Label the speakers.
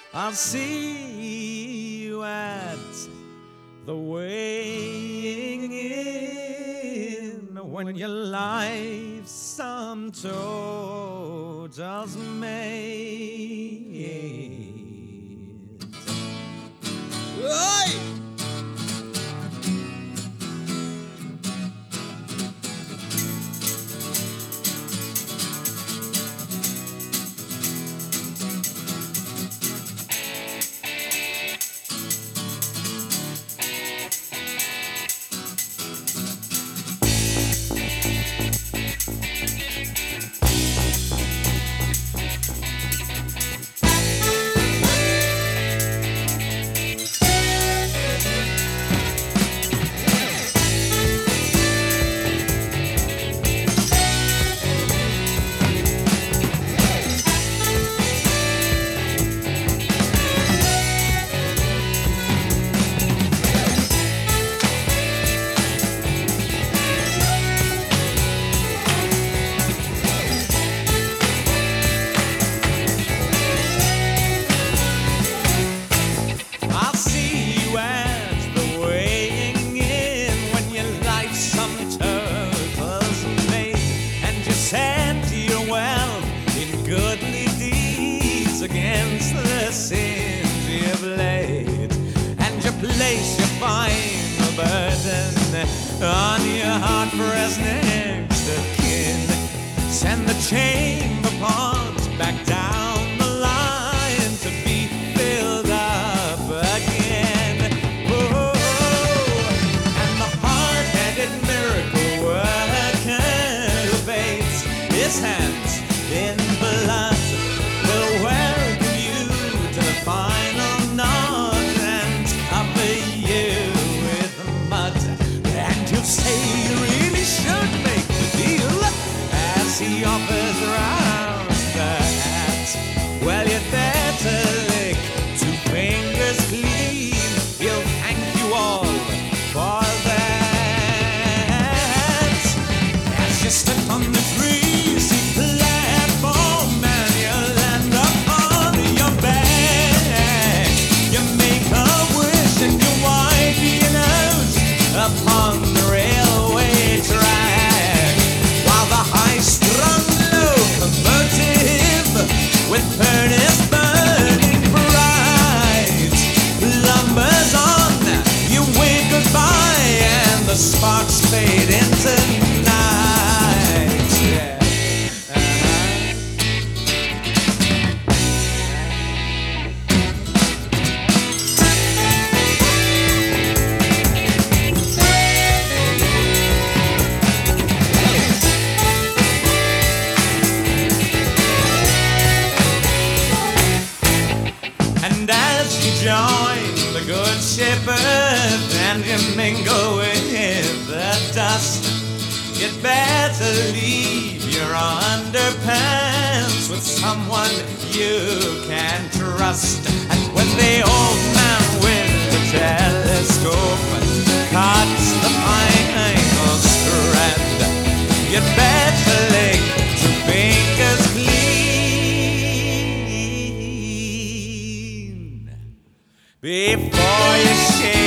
Speaker 1: I'll see you at the weighing in when your life's sum totals made. Oi! Against the sins you've laid, and you place your final burden on your heart pressed next of kin. Send the chamber pots back down the line to be filled up again. Oh, and the hard-headed miracle worker who bathes his hands in blood will welcome you to the final knot and cover you with mud. And you'll say you really should make the deal as he offers round the hat. Well, you're there to lick 2 fingers clean. He'll thank you all for that. As you step on the greasy platform and you land upon your back, you make a wish and you wipe your nose upon the railway track, while the high-strung locomotive with furnace burning bright lumbers on. You wave goodbye and the sparks fade into night. Yeah. And as you join the good shepherd and you mingle with the dust, you'd better leave your underpants with someone you can trust. And when the old man with the telescope cuts the final strand, you'd better lick 2 fingers clean before you shake